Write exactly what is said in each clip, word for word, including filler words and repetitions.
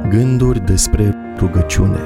Gânduri despre rugăciune.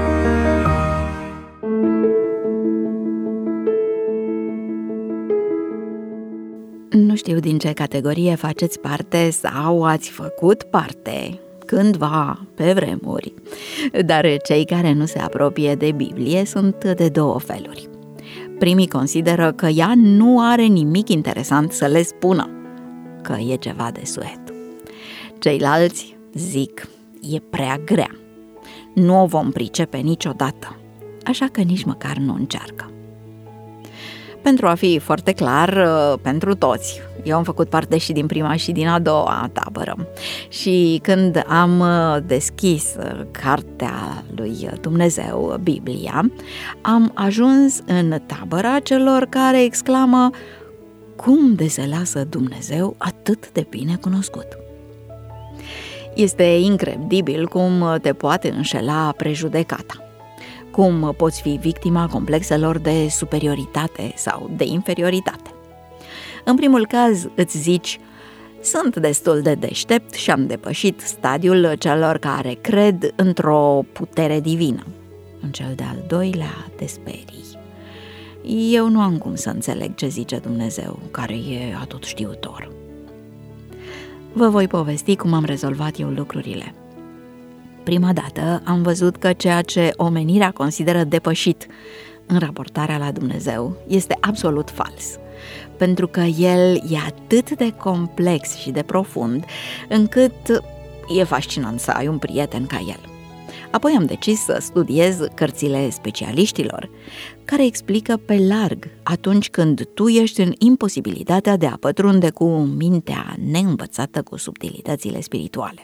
Nu știu din ce categorie faceți parte sau ați făcut parte cândva, pe vremuri, dar cei care nu se apropie de Biblie sunt de două feluri. Primii consideră că ea nu are nimic interesant să le spună, că e ceva de suet. Ceilalți zic, e prea grea, nu o vom pricepe niciodată, așa că nici măcar nu încearcă. Pentru a fi foarte clar pentru toți, eu am făcut parte și din prima și din a doua tabără și când am deschis cartea lui Dumnezeu, Biblia, am ajuns în tabăra celor care exclamă: cum de se lasă Dumnezeu atât de bine cunoscut? Este incredibil cum te poate înșela prejudecata. Cum poți fi victima complexelor de superioritate sau de inferioritate. În primul caz îți zici: sunt destul de deștept și am depășit stadiul celor care cred într-o putere divină. În cel de-al doilea te sperii: eu nu am cum să înțeleg ce zice Dumnezeu, care e atotștiutor. Vă voi povesti cum am rezolvat eu lucrurile. Prima dată am văzut că ceea ce omenirea consideră depășit în raportarea la Dumnezeu este absolut fals, pentru că El e atât de complex și de profund, încât e fascinant să ai un prieten ca El. Apoi am decis să studiez cărțile specialiștilor, care explică pe larg atunci când tu ești în imposibilitatea de a pătrunde cu mintea neînvățată cu subtilitățile spirituale.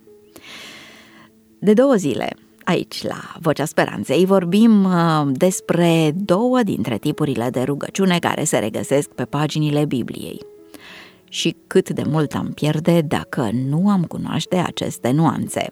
De două zile, aici la Vocea Speranței, vorbim uh, despre două dintre tipurile de rugăciune care se regăsesc pe paginile Bibliei. Și cât de mult am pierde dacă nu am cunoaște aceste nuanțe.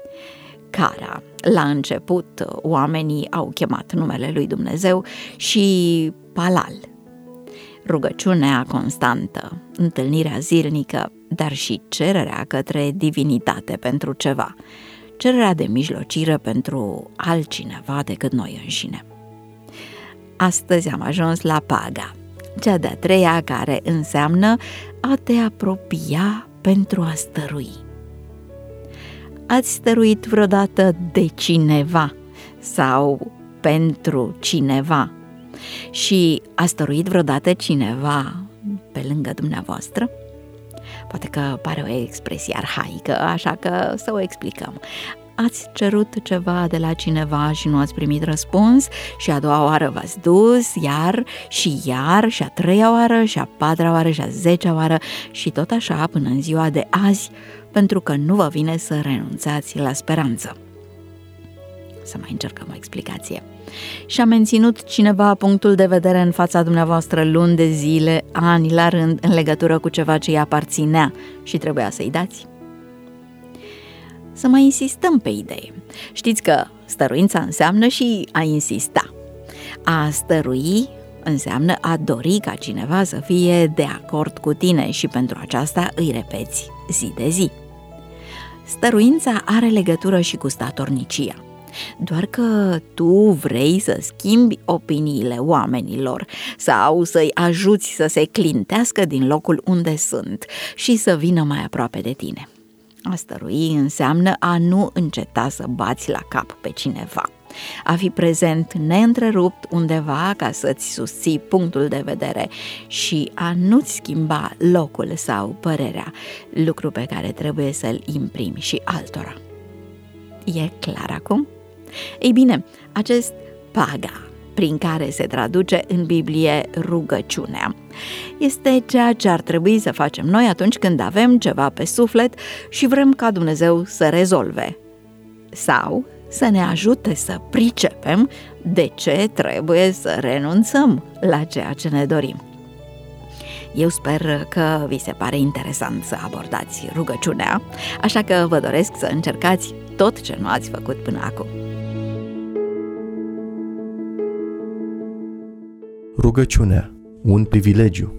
Cara, la început, oamenii au chemat numele lui Dumnezeu, și Palal, rugăciunea constantă, întâlnirea zilnică, dar și cererea către divinitate pentru ceva, cererea de mijlocire pentru altcineva decât noi înșine. Astăzi am ajuns la Paga, cea de-a treia, care înseamnă a te apropia pentru a stărui. Ați stăruit vreodată de cineva sau pentru cineva și a stăruit vreodată cineva pe lângă dumneavoastră? Poate că pare o expresie arhaică, așa că să o explicăm. Ați cerut ceva de la cineva și nu ați primit răspuns și a doua oară v-ați dus, iar și iar, și a treia oară, și a patra oară, și a zecea oară și tot așa până în ziua de azi, pentru că nu vă vine să renunțați la speranță. Să mai încercăm o explicație. Și-a menținut cineva punctul de vedere în fața dumneavoastră luni de zile, ani la rând, în legătură cu ceva ce îi aparținea și trebuia să-i dați? Să mai insistăm pe idee. Știți că stăruința înseamnă și a insista. A stărui înseamnă a dori ca cineva să fie de acord cu tine și pentru aceasta îi repeți zi de zi. Stăruința are legătură și cu statornicia. Doar că tu vrei să schimbi opiniile oamenilor sau să-i ajuți să se clintească din locul unde sunt și să vină mai aproape de tine. A stărui înseamnă a nu înceta să bați la cap pe cineva, a fi prezent neîntrerupt undeva ca să-ți susții punctul de vedere și a nu-ți schimba locul sau părerea, lucru pe care trebuie să-l imprimi și altora. E clar acum? Ei bine, acest Paga, prin care se traduce în Biblie rugăciunea, este ceea ce ar trebui să facem noi atunci când avem ceva pe suflet și vrem ca Dumnezeu să rezolve sau să ne ajute să pricepem de ce trebuie să renunțăm la ceea ce ne dorim. Eu sper că vi se pare interesant să abordați rugăciunea, așa că vă doresc să încercați tot ce nu ați făcut până acum. Rugăciunea, un privilegiu.